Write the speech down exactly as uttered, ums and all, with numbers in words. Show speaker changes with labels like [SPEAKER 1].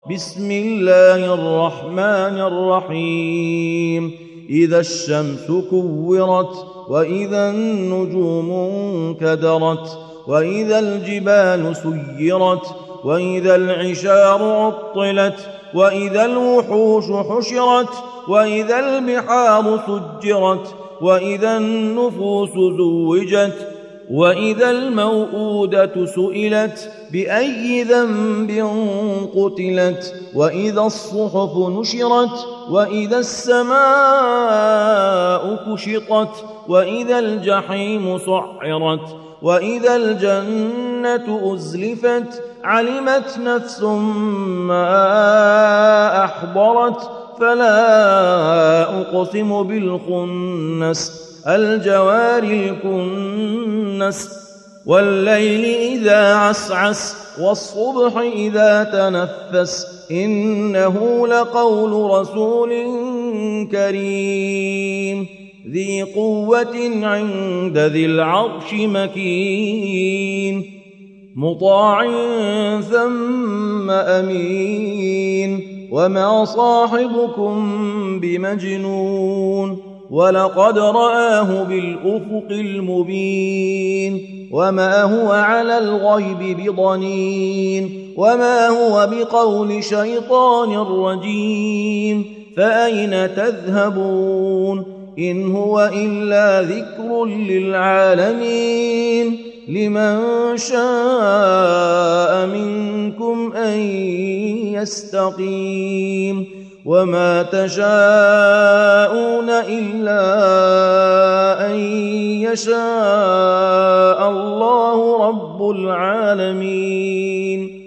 [SPEAKER 1] بسم الله الرحمن الرحيم إذا الشمس كورت وإذا النجوم انكدرت وإذا الجبال سيرت وإذا العشار عطلت وإذا الوحوش حشرت وإذا البحار سجرت وإذا النفوس زوجت وإذا الموءودة سئلت بأي ذنب قتلت وإذا الصحف نشرت وإذا السماء كشطت وإذا الجحيم سعرت وإذا الجنة أزلفت علمت نفس ما أحضرت فلا أقسم بالخنس الجوار الكنس والليل إذا عسعس والصبح إذا تنفس إنه لقول رسول كريم ذي قوة عند ذي العرش مكين مطاع ثم أمين وما صاحبكم بمجنون ولقد رآه بالأفق المبين وما هو على الغيب بضنين وما هو بقول شيطان رجيم فأين تذهبون إن هو إلا ذكر للعالمين لمن شاء منكم أن يستقيم وما تشاءون إلا أن يشاء الله رب العالمين.